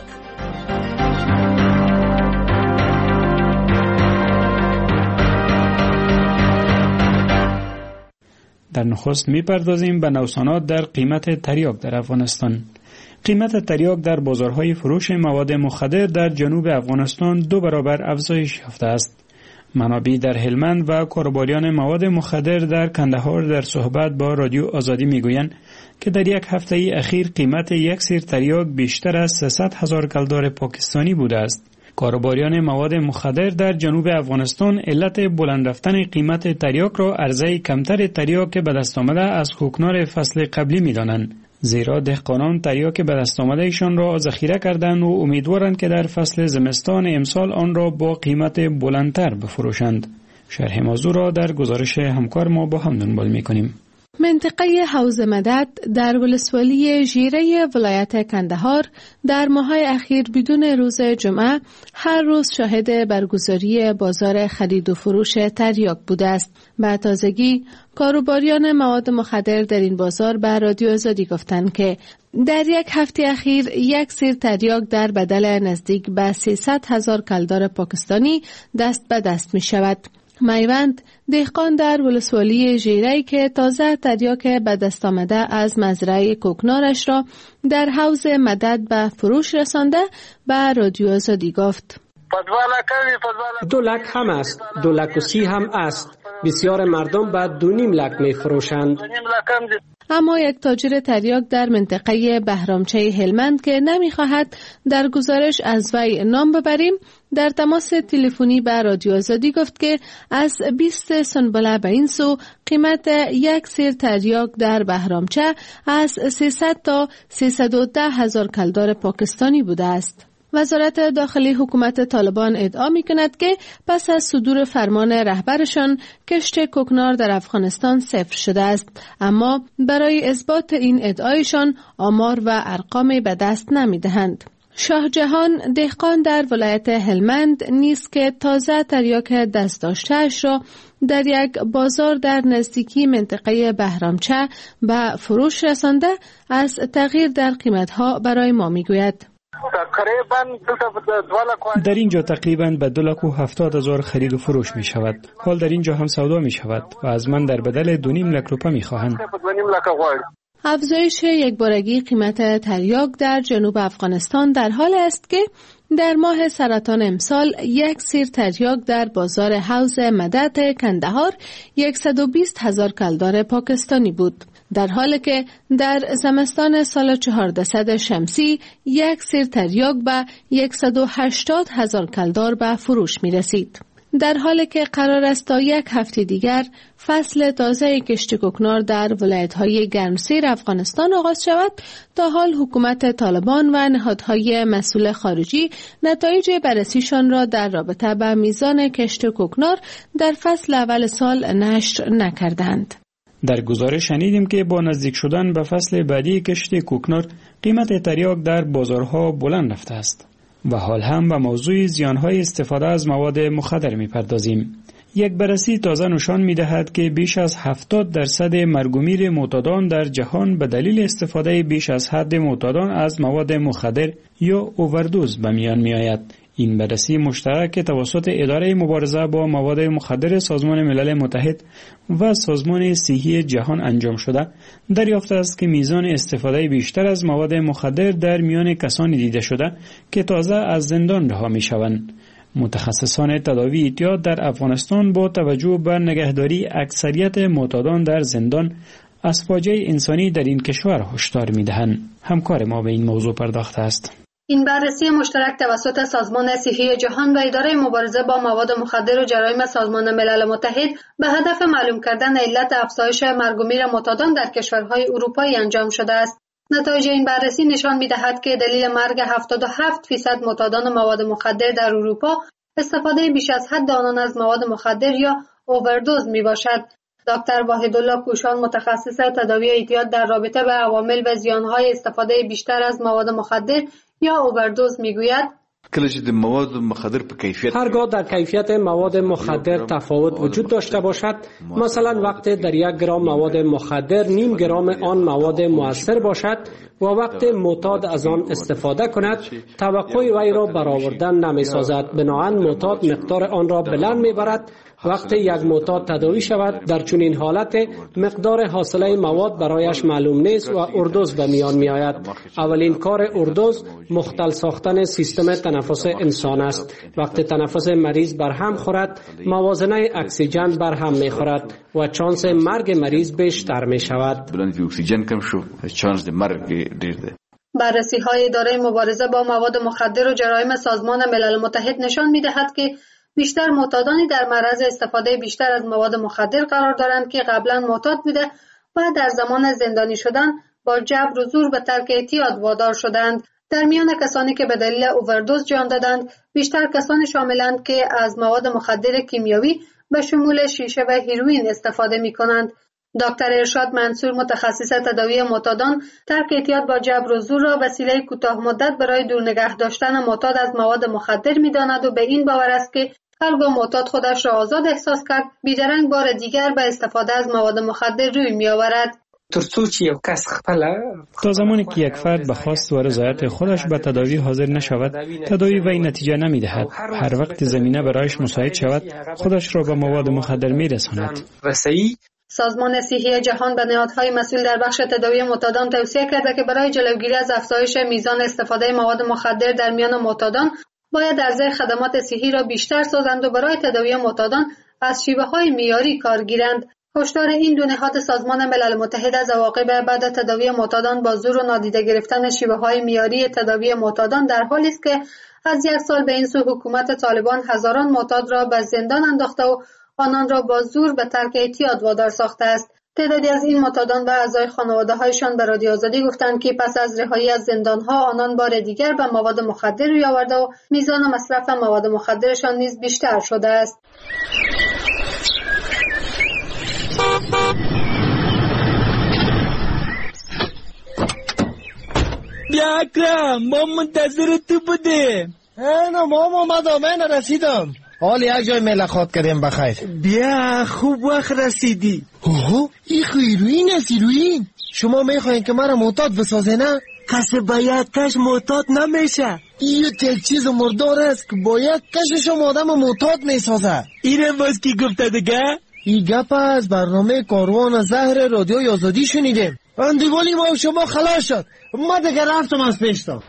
در نخست میپردازیم به نوسانات در قیمت تریاک در افغانستان. قیمت تریاک در بازارهای فروش مواد مخدر در جنوب افغانستان دو برابر افزایش یافته است. منابع در هلمند و کارباریان مواد مخدر در کندهار در صحبت با رادیو آزادی میگویند که در یک هفته اخیر قیمت یک سیر تریاک بیشتر از سیصد هزار کلدار پاکستانی بوده است. کارباریان مواد مخدر در جنوب افغانستان علت بلند رفتن قیمت تریاک را عرضه کمتر تریاک که به دست آمده از کوکنار فصل قبلی می‌دانند. زیرا دهقانان تریاک به دست آمده ایشان را ذخیره کردند و امیدوارند که در فصل زمستان امسال آن را با قیمت بلندتر بفروشند. شرح موضوع را در گزارش همکار ما با هم دنبال می‌کنیم. منطقه حوض مدد در ولسوالی ژیره ولایت کندهار در ماه‌های اخیر بدون روز جمعه هر روز شاهد برگزاری بازار خرید و فروش تریاک بوده است. به تازگی کاروباریان مواد مخدر در این بازار به رادیو آزادی گفتند که در یک هفته اخیر یک سیر تریاک در بدل نزدیک به سیصد هزار کلدار پاکستانی دست به دست می شود. میوند دهقان در ولسوالی ژیره که تازه تریاک به دست آمده از مزرعه کوکنارش را در حوض مدد به فروش رسانده به رادیو آزادی گفت: دو لک هم است، دو لک و سی هم است. بسیار مردم به دو نیم لک می فروشند. اما یک تاجر تریاک در منطقه بهرامچه هلمند که نمی‌خواهد در گزارش از وی نام ببریم در تماس تلفنی به رادیو آزادی گفت که از بیست سنبله به این سو قیمت یک سیر تریاک در بهرامچه از سیصد تا سیصد و ده هزار کلدار پاکستانی بوده است. وزارت داخلی حکومت طالبان ادعا می کند که پس از صدور فرمان رهبرشان کشت کوکنار در افغانستان صفر شده است، اما برای اثبات این ادعایشان آمار و ارقام به دست نمی دهند. شاه جهان دهقان در ولایت هلمند نیز که تازه تریاک دست داشته‌اش را در یک بازار در نزدیکی منطقه بهرامچه به فروش رسانده از تغییر در قیمت‌ها برای ما می‌گوید. در اینجا تقریباً به دو لک و هفتاد هزار خرید و فروش می شود. حال در اینجا هم سودا می شود و از من در بدل دو نیم لک روپا می خواهند. افزایش یکبارگی قیمت تریاک در جنوب افغانستان در حال است که در ماه سرطان امسال یک سیر تریاک در بازار حوض مدد کندهار صد و بیست هزار کلدار پاکستانی بود، در حالی که در زمستان سال چهاردهصد شمسی یک سیر تریاک به صد و هشتاد هزار کلدار به فروش می رسید. در حالی که قرار است تا یک هفته دیگر فصل تازه کشت کوکنار در ولایت‌های گرمسیر افغانستان آغاز شود، تا حال حکومت طالبان و نهادهای مسئول خارجی نتایج بررسیشان را در رابطه با میزان کشت کوکنار در فصل اول سال نشر نکردند. در گزارش شنیدیم که با نزدیک شدن به فصل بعدی کشت کوکنار قیمت تریاک در بازارها بلند رفته است و حال هم به موضوع زیانهای استفاده از مواد مخدر می‌پردازیم. یک بررسی تازه نشان می‌دهد که بیش از هفتاد درصد مرگ و میر معتادان در جهان به دلیل استفاده بیش از حد معتادان از مواد مخدر یا اووردوز به میان می‌آید. این بررسی مشترک توسط اداره مبارزه با مواد مخدر سازمان ملل متحد و سازمان صحی جهان انجام شده دریافت است که میزان استفاده بیشتر از مواد مخدر در میان کسانی دیده شده که تازه از زندان رها میشوند. متخصصان تداوی اعتیاد در افغانستان با توجه به نگهداری اکثریت معتادان در زندان از فاجعه انسانی در این کشور هشدار میدهند. همکار ما به این موضوع پرداخته است. این بررسی مشترک توسط سازمان صحی جهان و اداره مبارزه با مواد مخدر و جرایم سازمان ملل متحد به هدف معلوم کردن علت افزایش مرگ و میر معتادان در کشورهای اروپایی انجام شده است. نتایج این بررسی نشان می‌دهد که دلیل مرگ هفتاد و هفت فیصد معتادان مواد مخدر در اروپا استفاده بیش از حد آنان از مواد مخدر یا اووردوز میباشد. دکتر واحدالله کوشان متخصص تداوی اعتیاد در رابطه با عوامل و زیانهای استفاده بیشتر از مواد مخدر یا اووردوز میگوید: هرگاه در کیفیت مواد مخدر تفاوت وجود داشته باشد، مثلا وقتی در یک گرم مواد مخدر نیم گرم آن مواد مؤثر باشد و وقت معتاد از آن استفاده کند، توقع وی را برآوردن نمی سازد، بنابراین معتاد مقدار آن را بلند می برد. وقتی یک معتاد تداوی شود در چنین حالت مقدار حاصله مواد برایش معلوم نیست و اووردوز به میان می آید. اولین کار اووردوز مختل ساختن سیستم تنفس انسان است. وقتی تنفس مریض برهم خورد، موازنه اکسیژن برهم می خورد و چانس مرگ مریض بیشتر می شود. بررسی های اداره مبارزه با مواد مخدر و جرایم سازمان ملل متحد نشان می دهد که بیشتر معتادانی در معرض استفاده بیشتر از مواد مخدر قرار دارند که قبلا معتاد بوده و در زمان زندانی شدن با جبر و زور به ترک اعتیاد وادار شدند. در میان کسانی که به دلیل اووردوز جان دادند بیشتر کسان شاملند که از مواد مخدر کیمیایی به شمول شیشه و هیروئین استفاده می کنند. دکتر ارشاد منصور متخصص تداوی معتادان ترک اعتیاد با جبر و زور را وسیله کوتاه مدت برای دور نگه داشتن معتاد از مواد مخدر می داند و به این باور است که هرگاه معتاد خودش را آزاد احساس کرد بیدرنگ بار دیگر به استفاده از مواد مخدر روی می آورد. تا زمانی که یک فرد به خواست و رضایت خودش به تداوی حاضر نشود، تداوی وی نتیجه نمی دهد. هر وقت زمینه برایش مساعد شود، خودش را به مواد مخدر می رساند. سازمان صحی جهان به نهادهای مسئول در بخش تداوی معتادان توصیه کرده که برای جلوگیری از افزایش میزان استفاده مواد مخدر در میان معتادان باید عرضه خدمات صحی را بیشتر سازند و برای تداوی معتادان از شیوه‌های معیاری کار گیرند. هشدار این دو نهاد سازمان ملل متحد از عواقب بعد تداوی معتادان با زور و نادیده گرفتن شیوه‌های معیاری تداوی معتادان در حالی است که از یک سال به این سو حکومت طالبان هزاران معتاد را به زندان انداخته و آنان را با زور به ترک اعتیاد وادار ساخته است. تعدادی از این معتادان و اعضای خانواده‌هایشان به رادیو آزادی گفتند که پس از رهایی از زندان‌ها آنان بار دیگر به مواد مخدر روی آورده و میزان مصرف مواد مخدرشان نیز بیشتر شده است. بیا اکرم، ما منتظر تو بودیم. اینا ماما اومدم، من رسیدم. حال یک جای ملاقات کردیم بخیر. بیا خوب وقت رسیدی. اوه این هیروئین است. هیروئین شما میخواین که مرا معتاد بسازه نه؟ کسی باید کش معتاد نمیشه. این یک چیز مردار است که باید کشش آدم معتاد میسازه. اینه باز کی گفته دیگه؟ این گپ از برنامه کاروان زهر رادیوی آزادی شنیدیم. اندیوالی ما شما خلاص شد. ما دیگه رفتم از پیشتا.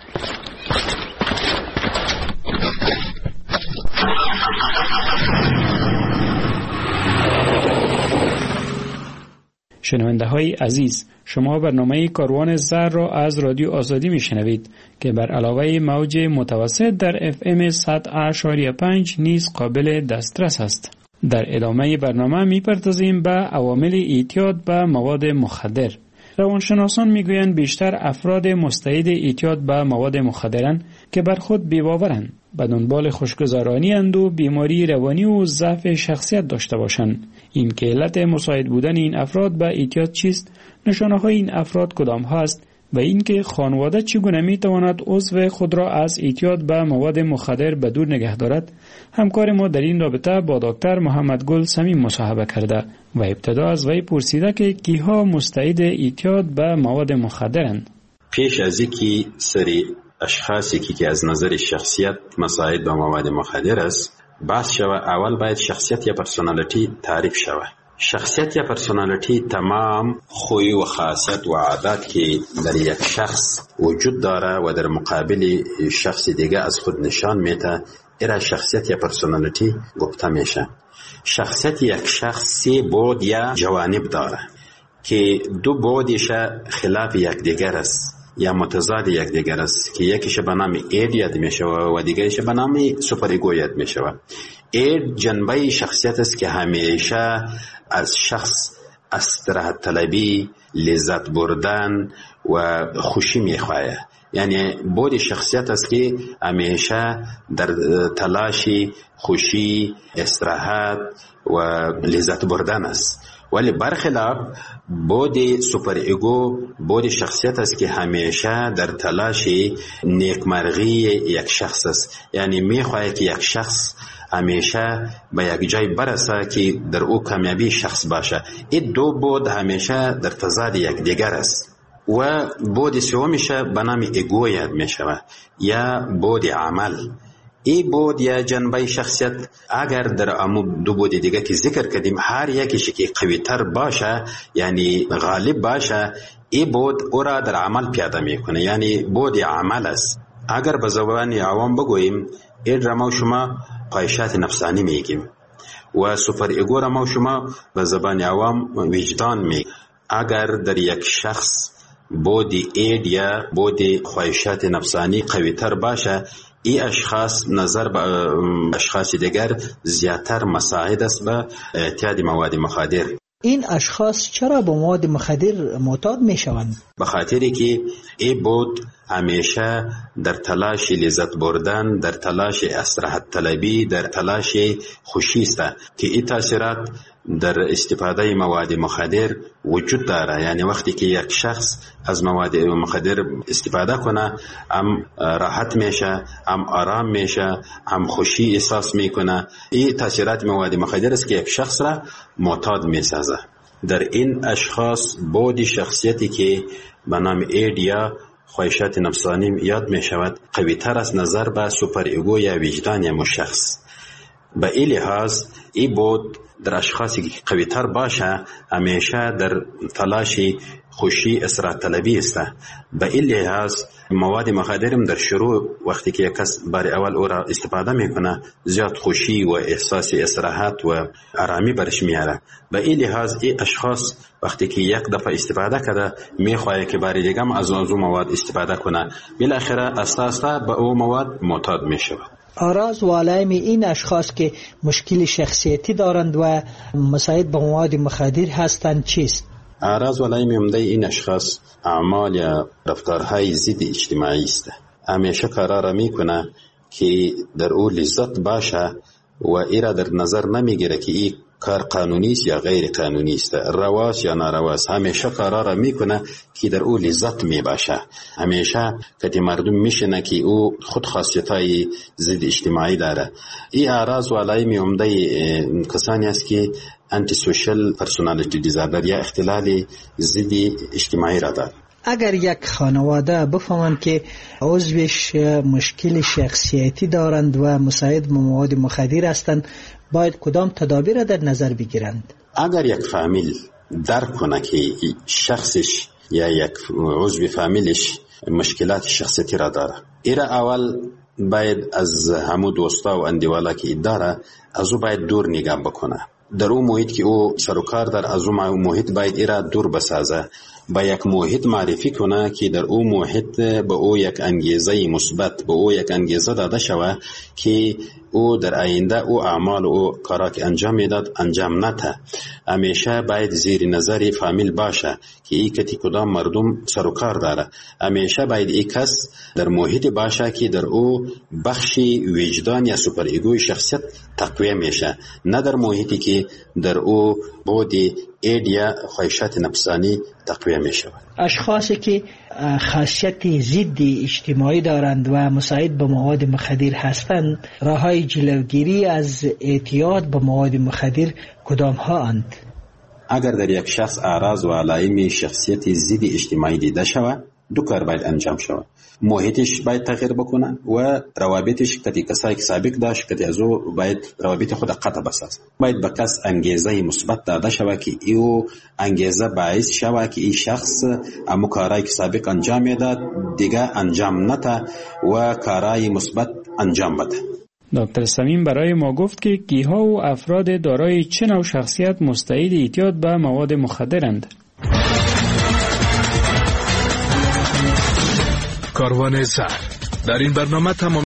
شنونده های عزیز، شما برنامه کاروان زهر را از رادیو آزادی می شنوید که بر علاوه موج متوسط در اف ام صد و پنج نیز قابل دسترس است. در ادامه برنامه می پردازیم به عوامل اعتیاد به مواد مخدر. روانشناسان می گویند بیشتر افراد مستعد اعتیاد به مواد مخدرند که بر خود بی‌باورند، به دنبال خوشگذرانی اند و بیماری روانی و ضعف شخصیت داشته باشند. این که علت مساعد بودن این افراد به اعتیاد چیست، نشانه های این افراد کدام هست و اینکه خانواده چگونه می تواند عضو خود را از اعتیاد به مواد مخدر به دور نگه دارد، همکار ما در این رابطه با دکتر محمد گل صمیم مصاحبه کرده و ابتدا از وی پرسیده که کیها مستعد اعتیاد به مواد مخدرند. پیش از اینکه سری اشخاصی که از نظر شخصیت مساعد به مواد مخدر است بحث شود، اول باید شخصیت یا پرسونالیتی تعریف شود. شخصیت یا پرسونالیتی تمام خوی و خاصیت و عادات که در یک شخص وجود داره و در مقابل شخص دیگه از خود نشان میده، ایرا شخصیت یا پرسونالیتی گفته میشه. شخصیت یک شخص سه بعد یا جوانب داره که دو بعدش خلاف یک دیگر است یا متضاد یک دیگر است که یکیش به نام اید یاد میشه و دیگرش به نام سوپر ایگو یاد میشه. اید جنبه شخصیت است که همیشه از شخص استراحت طلبی، لذت بردن و خوشی میخواه. یعنی بود شخصیت است که همیشه در تلاشی خوشی، استراحت و لذت بردن است. ولی برخلاف بود سوپر ایگو بود شخصیت است که همیشه در تلاش نیکمرغی یک شخص است. یعنی میخواهد که یک شخص همیشه به یک جای برسه که در او کامیابی شخص باشه. این دو بود همیشه در تضاد یک دیگر است. و بود سومش به نام ایگو یاد می شود یا بود عمل. این بود یا جنبه شخصیت اگر در امو دو بود دیگه که ذکر کردیم هر یکیش که قوی تر باشه یعنی غالب باشه، این بود او را در عمل پیاده میکنه، یعنی بود عمل است. اگر به زبان عوام بگوییم این را ما شما خواهشات نفسانی میگیم و سوپر ایگو را ما شما به زبان عوام وجدان میگیم. اگر در یک شخص بودی اید یا بودی خواهشات نفسانی قوی تر باشه، این اشخاص نظر به اشخاص دیگر زیادتر مساعد است به اعتیاد مواد مخدر. این اشخاص چرا به مواد مخدر معتاد می شوند؟ به خاطری که این بود همیشه در تلاش لذت بردن، در تلاش استراحت طلبی، در تلاش خوشی است که این تاثیرات در استفاده مواد مخدر وجود داره. یعنی وقتی که یک شخص از مواد مخدر استفاده کنه هم راحت میشه، هم آرام میشه، هم خوشی احساس میکنه. این تاثیرات مواد مخدر است که یک شخص را معتاد میسازه. در این اشخاص بود شخصیتی که به نام اید یا خواهشات نفسانی یاد می شود قوی تر از نظر به سوپر ایگو یا وجدان مشخص. به این لحاظ ای بود در اشخاصی که قوی تر باشه همیشه در تلاش خوشی استراحت طلبی است. به این لحاظ مواد مخدرم در شروع وقتی که یک کس برای اول او را استفاده میکنه زیاد خوشی و احساس استراحت و آرامی برش میاره. به این لحاظ این اشخاص وقتی که یک دفعه استفاده کرده میخواه که برای دیگه هم از اون مواد استفاده کنه، بالاخره اساسا به او مواد معتاد میشود. آراز و علائم این اشخاص که مشکل شخصیتی دارند و مساعد به مواد مخدر هستند چیست؟ اعراض و علائم عمده این اشخاص اعمال یا رفتارهای ضد اجتماعی است. همیشه کارا را میکنه که در او لذت باشه و ایرا در نظر نمیگیره که این کار قانونی است یا غیر قانونی است، رواست یا نارواست. همیشه کارا را میکنه که در او لذت میباشه. همیشه که مردم میشنه که او خود خاصیتای ضد اجتماعی داره. این اعراض و علائم عمده کسانی است که انتی سوشل پرسونالیتی دیزاردر یا اختلال ضد اجتماعی را دارد. اگر یک خانواده بفهمند که عضوش مشکل شخصیتی دارند و مساعد به مواد مخدر هستند، باید کدام تدابیر را در نظر بگیرند؟ اگر یک فامیل درک کنه که شخصش یا یک عضو فامیلش مشکلات شخصیتی را داره، ایرا اول باید از همو دوستا و اندیوالا که داره از او باید دور نگاه بکنه. در اون محیط که او سروکار در از اون محیط باید ایرا دور بسازه، با یک محیط معرفی کنه که در او محیط به او یک انگیزه مثبت، به او یک انگیزه داده شوه که او در آینده او اعمال او کارا که انجام میداد انجام نده. همیشه باید زیر نظر فامیل باشه که ای کتی کدام مردم سروکار داره. همیشه باید ای کس در محیط باشه که در او بخشی وجدان یا سوپر ایگوی شخصیت تقویه میشه، نه در محیطی که در او بودی اید یا خواهشات نفسانی تقویه می شود. اشخاصی که خاصیت ضد اجتماعی دارند و مساعد به مواد مخدر هستند، راههای جلوگیری از اعتیاد به مواد مخدر کدام ها اند؟ اگر در یک شخص اعراض و علائم شخصیت ضد اجتماعی دیده شود، دو کار باید انجام شود. محیطش باید تغییر بکنه و روابطش کتی کسایی که سابق داشت کتی از او باید روابط خود قطع بسازه. باید به کس انگیزه مثبت داده شود که ایو انگیزه باعث شود که این شخص امو کارایی که سابق انجام میداد دیگه انجام نده و کارای مثبت انجام بده. دکتر سمیم برای ما گفت که کیها و افراد دارای چه نوع شخصیت مستعد اعتیاد به مواد مخدرند. کاروان سحر در این برنامه تمام